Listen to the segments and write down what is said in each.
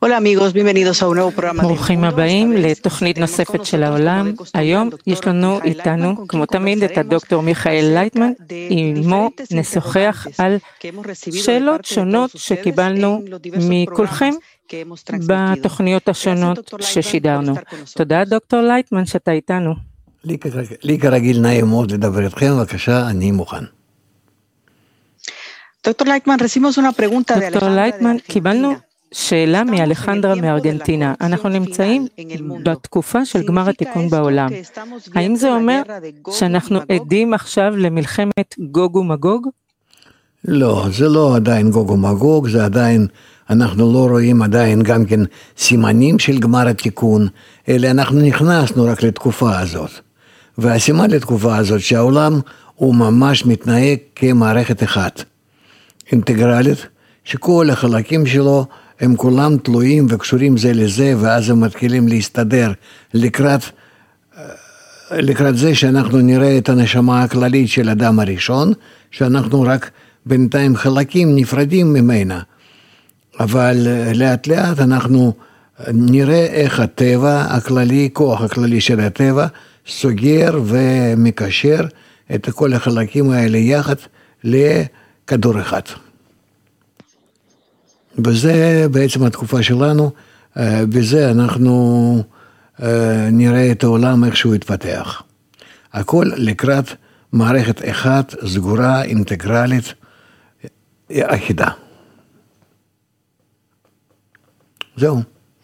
Hola amigos, bienvenidos a un nuevo programa. ברוכים הבאים לתוכנית נוספת של העולם. היום יש לנו איתנו, כמו תמיד, את הדוקטור מיכאל לייטמן, עמו נשוחח על שאלות שונות שקיבלנו מכולכם בתוכניות השונות ששידרנו. תודה דוקטור לייטמן שאתה איתנו. לי כרגיל נעים מאוד לדבר איתכם, בבקשה, אני מוכן. דוקטור לייטמן, recibimos una pregunta de דוקטור לייטמן, קיבלנו שאלה מאלחנדרה מארגנטינה. אנחנו נמצאים בתקופה של גמר התיקון בעולם. האם זה אומר שאנחנו עדים עכשיו למלחמת גוג ומגוג? לא, זה לא עדיין גוג ומגוג, זה עדיין, אנחנו לא רואים עדיין גם כן סימנים של גמר התיקון, אלא אנחנו נכנסנו רק לתקופה הזאת. והסימן לתקופה הזאת שהעולם הוא ממש מתנהג כמערכת אחת, אינטגרלית, שכל החלקים שלו הם כולם תלויים וקשורים זה לזה, ואז הם מתחילים להסתדר לקראת זה שאנחנו נראה את הנשמה הכללית של אדם הראשון, שאנחנו רק בינתיים חלקים נפרדים ממנה. אבל לאט לאט אנחנו נראה איך הטבע הכללי, כוח הכללי של הטבע, סוגר ומקשר את כל החלקים האלה יחד לכדור אחד. וזה בעצם התקופה שלנו, בזה אנחנו נראה את העולם איך שהוא יתפתח. הכל לקראת מערכת אחת, סגורה, אינטגרלית, אחידה. זהו.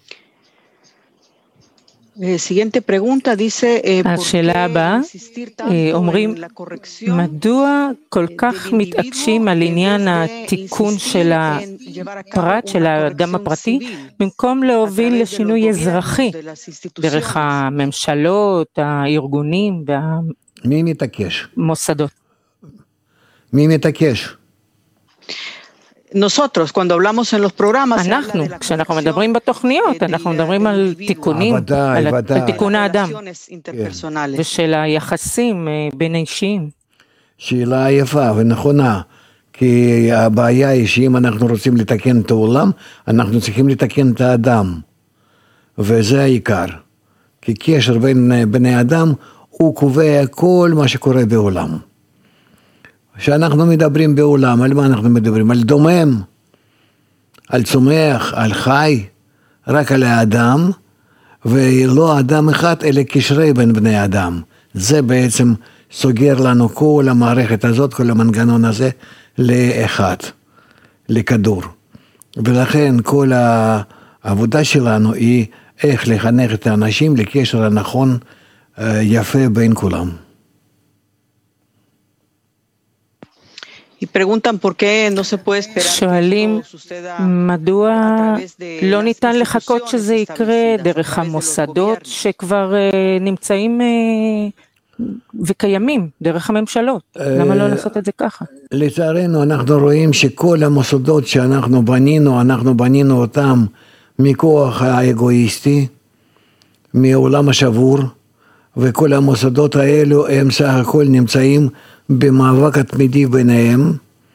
Siguiente pregunta dice, השאלה הבאה, אומרים, מדוע כל כך מתעקשים על עניין התיקון של הפרט, של האדם הפרטי, במקום להוביל לשינוי אזרחי, דרך הממשלות, הארגונים והמוסדות? מי מתעקש? Nosotros, cuando hablamos en los programas, אנחנו, כשאנחנו מדברים בתוכניות, אנחנו מדברים על תיקונים, על תיקון האדם, ושל היחסים בין אישיים. שאלה יפה ונכונה, כי הבעיה היא שאם אנחנו רוצים לתקן את העולם, אנחנו צריכים לתקן את האדם, וזה העיקר. כי קשר בין בני אדם, הוא קובע כל מה שקורה בעולם. כשאנחנו מדברים בעולם, על מה אנחנו מדברים? על דומם, על צומח, על חי, רק על האדם, ולא אדם אחד, אלא קשרי בין בני אדם. זה בעצם סוגר לנו כל המערכת הזאת, כל המנגנון הזה, לאחד, לכדור. ולכן כל העבודה שלנו היא איך לחנך את האנשים לקשר הנכון, יפה בין כולם. שואלים מדוע לא ניתן לחכות שזה יקרה דרך המוסדות שכבר נמצאים וקיימים, דרך הממשלות. למה לא לעשות את זה ככה? לצערנו אנחנו רואים שכל המוסדות שאנחנו בנינו אותם מכוח האגואיסטי, מעולם השבור, וכל המוסדות האלו הם סך הכל נמצאים במאבק התמידי ביניהם,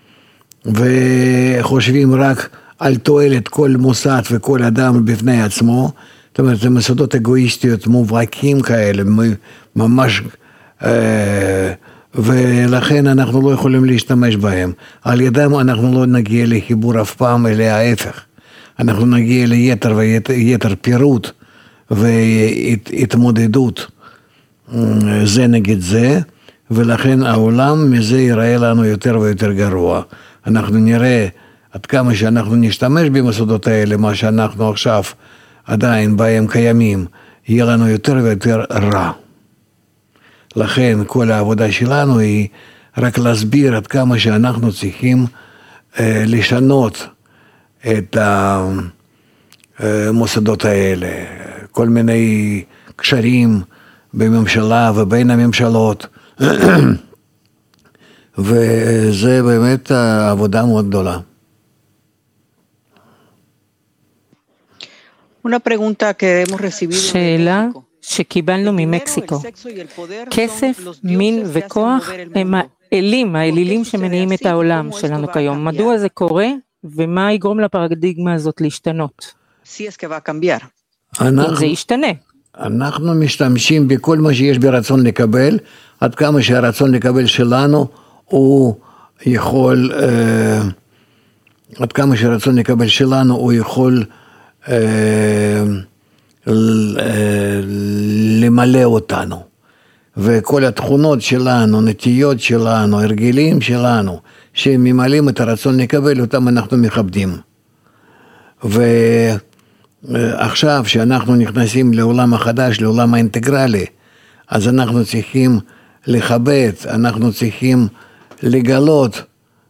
וחושבים רק על תועלת כל מוסד וכל אדם בפני עצמו. זאת אומרת, זה מוסדות אגואיסטיות מובהקים כאלה, ממש, ולכן אנחנו לא יכולים להשתמש בהם. על ידם אנחנו לא נגיע לחיבור אף פעם, אלא ההפך. אנחנו נגיע ליתר ויתר פירוט והתמודדות זה נגד זה, ולכן העולם מזה ייראה לנו יותר ויותר גרוע. אנחנו נראה עד כמה שאנחנו נשתמש במוסדות האלה, מה שאנחנו עכשיו עדיין בהם קיימים, יהיה לנו יותר ויותר רע. לכן כל העבודה שלנו היא רק להסביר עד כמה שאנחנו צריכים לשנות את המוסדות האלה, כל מיני קשרים בממשלה ובין הממשלות, וזה באמת עבודה מאוד גדולה. שאלה שקיבלנו ממקסיקו. כסף, מין וכוח הם האלילים שמניעים את העולם שלנו כיום. מדוע זה קורה ומה יגרום לפרדיגמה הזאת להשתנות? אם זה ישתנה. אנחנו משתמשים בכל מה שיש ברצון לקבל, עד כמה שהרצון לקבל שלנו הוא יכול, עד כמה שהרצון לקבל שלנו הוא יכול למלא אותנו. וכל התכונות שלנו, נטיות שלנו, הרגלים שלנו, שממלאים את הרצון לקבל, אותם אנחנו מכבדים. ועכשיו שאנחנו נכנסים לעולם החדש, לעולם האינטגרלי, אז אנחנו צריכים לכבד, אנחנו צריכים לגלות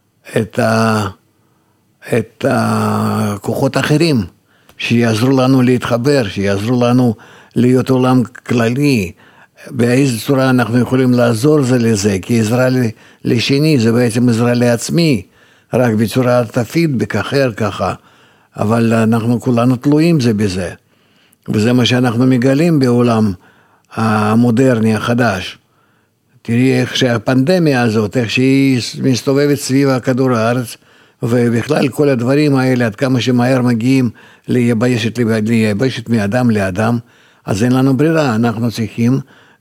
את הכוחות האחרים, שיעזרו לנו להתחבר, שיעזרו לנו להיות עולם כללי, באיזו צורה אנחנו יכולים לעזור זה לזה, כי עזרה לשני זה בעצם עזרה לעצמי, רק בצורה פידבק אחר ככה, אבל אנחנו כולנו תלויים זה בזה, וזה מה שאנחנו מגלים בעולם המודרני החדש. תראי איך שהפנדמיה הזאת, איך שהיא מסתובבת סביב הכדור הארץ, ובכלל כל הדברים האלה, עד כמה שמהר מגיעים לייבשת מאדם לאדם, אז אין לנו ברירה, אנחנו צריכים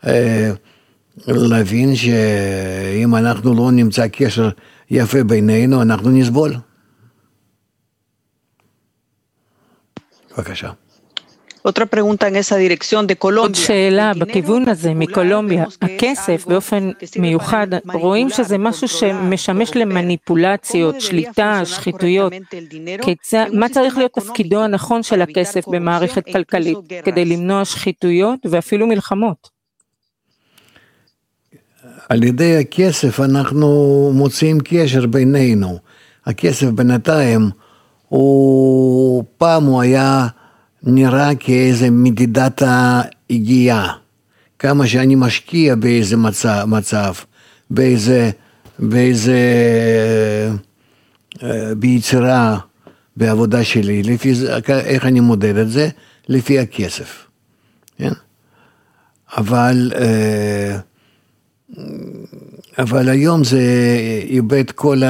להבין שאם אנחנו לא נמצא קשר יפה בינינו, אנחנו נסבול. בבקשה. עוד שאלה בכיוון הזה מקולומביה, הכסף באופן מיוחד, רואים שזה משהו שמשמש למניפולציות, שליטה, שחיתויות. מה צריך להיות תפקידו הנכון של הכסף במערכת כלכלית, כדי למנוע שחיתויות ואפילו מלחמות? על ידי הכסף אנחנו מוצאים קשר בינינו. הכסף בינתיים, פעם הוא היה נראה כאיזה מדידת ההגיעה, כמה שאני משקיע באיזה מצב, ביצירה, בעבודה שלי, לפי זה, איך אני מודד את זה? לפי הכסף. כן? אבל היום זה איבד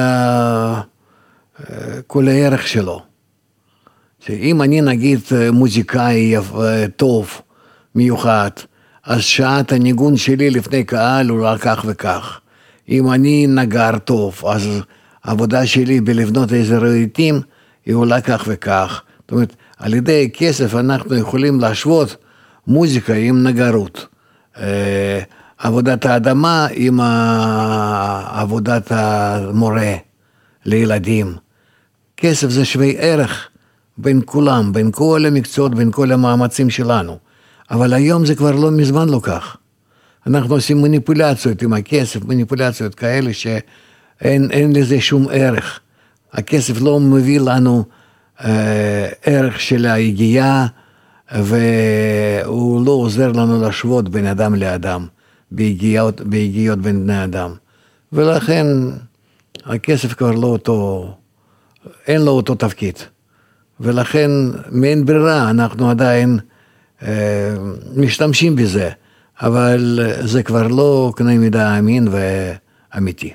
כל הערך שלו. שאם אני נגיד מוזיקאי טוב, מיוחד, אז שעת הניגון שלי לפני קהל הוא רק כך וכך. אם אני נגר טוב, אז העבודה שלי בלבנות איזה רהיטים היא עולה כך וכך. זאת אומרת, על ידי כסף אנחנו יכולים להשוות מוזיקה עם נגרות. עבודת האדמה עם עבודת המורה לילדים. כסף זה שווה ערך בין כולם, בין כל המקצועות, בין כל המאמצים שלנו. אבל היום זה כבר לא מזמן לא כך. אנחנו עושים מניפולציות עם הכסף, מניפולציות כאלה שאין לזה שום ערך. הכסף לא מביא לנו ערך של ההגיעה, והוא לא עוזר לנו להשוות בין אדם לאדם, בהגיעות בין בני אדם. ולכן הכסף כבר לא אין לו אותו תפקיד. ולכן מאין ברירה אנחנו עדיין משתמשים בזה, אבל זה כבר לא קנה מידה אמין ואמיתי.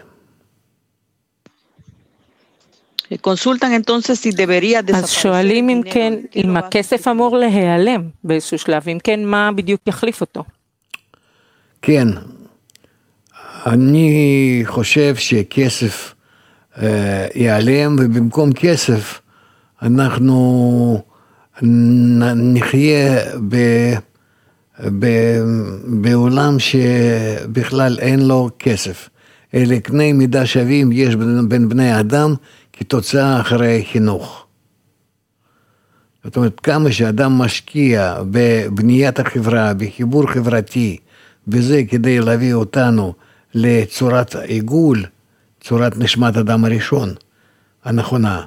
אז שואלים אם כן, אם הכסף אמור להיעלם באיזשהו שלב, אם כן, מה בדיוק יחליף אותו? כן, אני חושב שכסף ייעלם, ובמקום כסף אנחנו נחיה בעולם שבכלל אין לו כסף. אלה קנה מידה שווים יש בין בני אדם כתוצאה אחרי חינוך. זאת אומרת, כמה שאדם משקיע בבניית החברה, בחיבור חברתי, בזה כדי להביא אותנו לצורת עיגול, צורת נשמת אדם הראשון, הנכונה.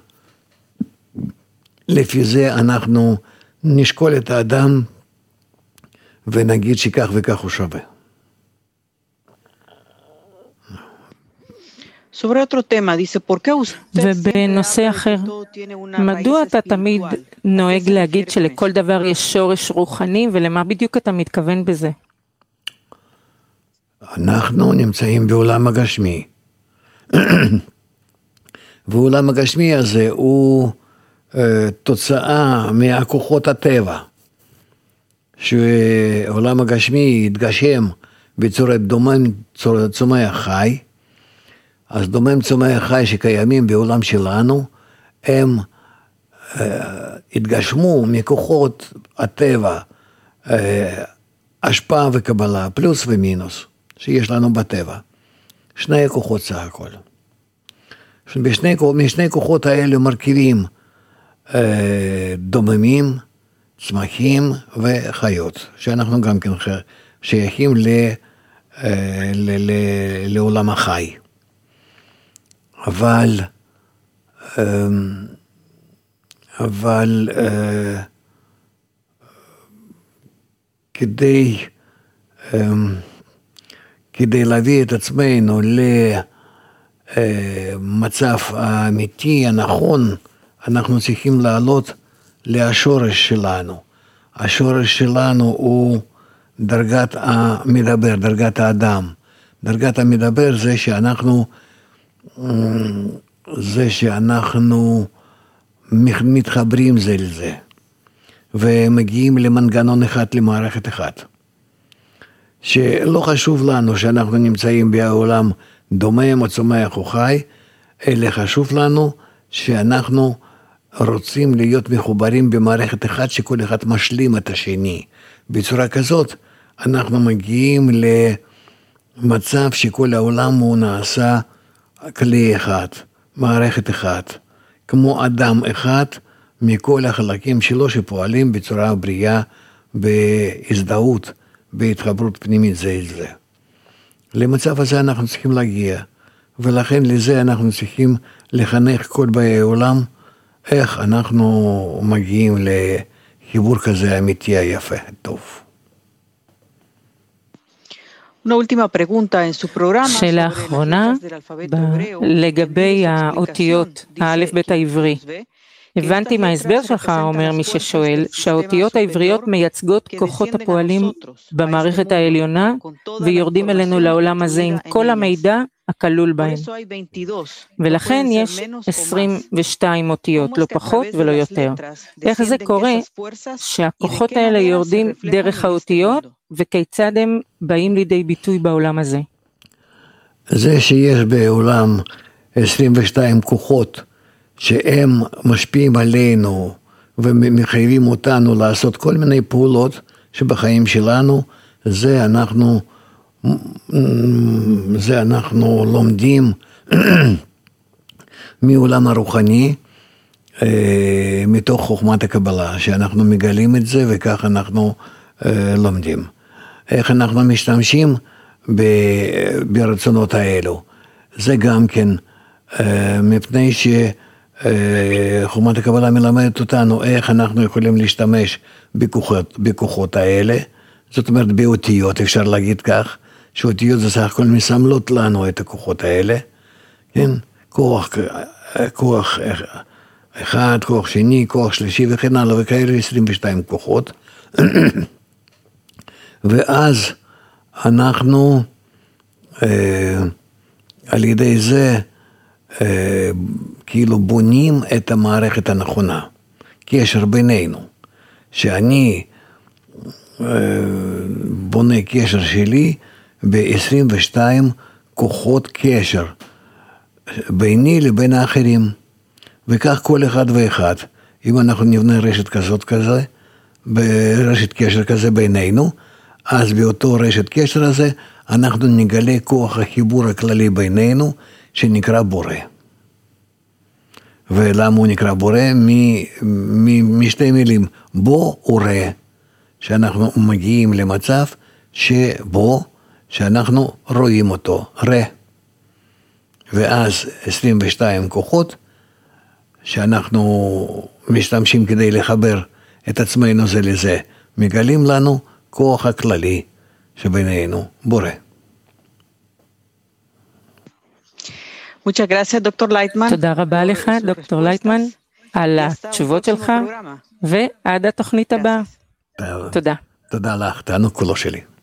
לפי זה אנחנו נשקול את האדם ונגיד שכך וכך הוא שווה. ובנושא אחר, מדוע אתה תמיד נוהג להגיד שלכל דבר יש שורש רוחני, ולמה בדיוק אתה מתכוון בזה? אנחנו נמצאים בעולם הגשמי. ועולם הגשמי הזה הוא תוצאה מהכוחות הטבע, שעולם הגשמי יתגשם בצורת דומם צומח חי, אז דומם צומח חי שקיימים בעולם שלנו, הם התגשמו מכוחות הטבע, השפעה וקבלה, פלוס ומינוס, שיש לנו בטבע. שני כוחות סך הכל. משני כוחות האלה מרכיבים דוממים, צמחים וחיות, שאנחנו גם כן שייכים לעולם החי. אבל כדי להביא את עצמנו למצב האמיתי, הנכון, אנחנו צריכים לעלות לשורש שלנו. השורש שלנו הוא דרגת המדבר, דרגת האדם. דרגת המדבר זה שאנחנו מתחברים זה לזה, ומגיעים למנגנון אחד, למערכת אחת. שלא חשוב לנו שאנחנו נמצאים בעולם דומם או צומח או חי, אלא חשוב לנו שאנחנו רוצים להיות מחוברים במערכת אחת, שכל אחד משלים את השני. בצורה כזאת אנחנו מגיעים למצב שכל העולם הוא נעשה כלי אחד, מערכת אחת, כמו אדם אחד מכל החלקים שלו שפועלים בצורה בריאה, בהזדהות, בהתחברות פנימית זה אל זה. למצב הזה אנחנו צריכים להגיע, ולכן לזה אנחנו צריכים לחנך כל באי העולם, איך אנחנו מגיעים לחיבור כזה אמיתי היפה, טוב. שאלה אחרונה לגבי האותיות, האלף בית העברי. הבנתי מההסבר שלך, אומר מי ששואל, שהאותיות העבריות מייצגות כוחות הפועלים במערכת העליונה ויורדים אלינו לעולם הזה עם כל המידע הכלול בהם. ולכן יש 22 אותיות, לא פחות ולא יותר. איך זה קורה שהכוחות האלה יורדים דרך האותיות וכיצד הם באים לידי ביטוי בעולם הזה? זה שיש בעולם 22 כוחות שהם משפיעים עלינו ומחייבים אותנו לעשות כל מיני פעולות שבחיים שלנו, זה אנחנו לומדים מעולם הרוחני, מתוך חוכמת הקבלה, שאנחנו מגלים את זה וכך אנחנו לומדים. איך אנחנו משתמשים ברצונות האלו. זה גם כן מפני חוכמת הקבלה מלמדת אותנו איך אנחנו יכולים להשתמש בכוחות האלה, זאת אומרת באותיות, אפשר להגיד כך, שאותיות זה סך הכל מסמלות לנו את הכוחות האלה, כן? כוח אחד, כוח שני, כוח שלישי וכן הלאה, וכאלה 22 כוחות. ואז אנחנו על ידי זה כאילו בונים את המערכת הנכונה, קשר בינינו, שאני בונה קשר שלי ב-22 כוחות קשר ביני לבין האחרים, וכך כל אחד ואחד. אם אנחנו נבנה רשת כזאת כזה, ברשת קשר כזה בינינו, אז באותו רשת קשר הזה אנחנו נגלה כוח החיבור הכללי בינינו שנקרא בורא. ולמה הוא נקרא בורא? משתי מילים, בו ורא, שאנחנו מגיעים למצב שבו שאנחנו רואים אותו, רא. ואז 22 כוחות שאנחנו משתמשים כדי לחבר את עצמנו זה לזה, מגלים לנו כוח הכללי שבינינו, בורא. תודה רבה לך, דוקטור לייטמן, על התשובות שלך, ועד התוכנית הבאה. תודה. תודה לך, תענוג כולו שלי.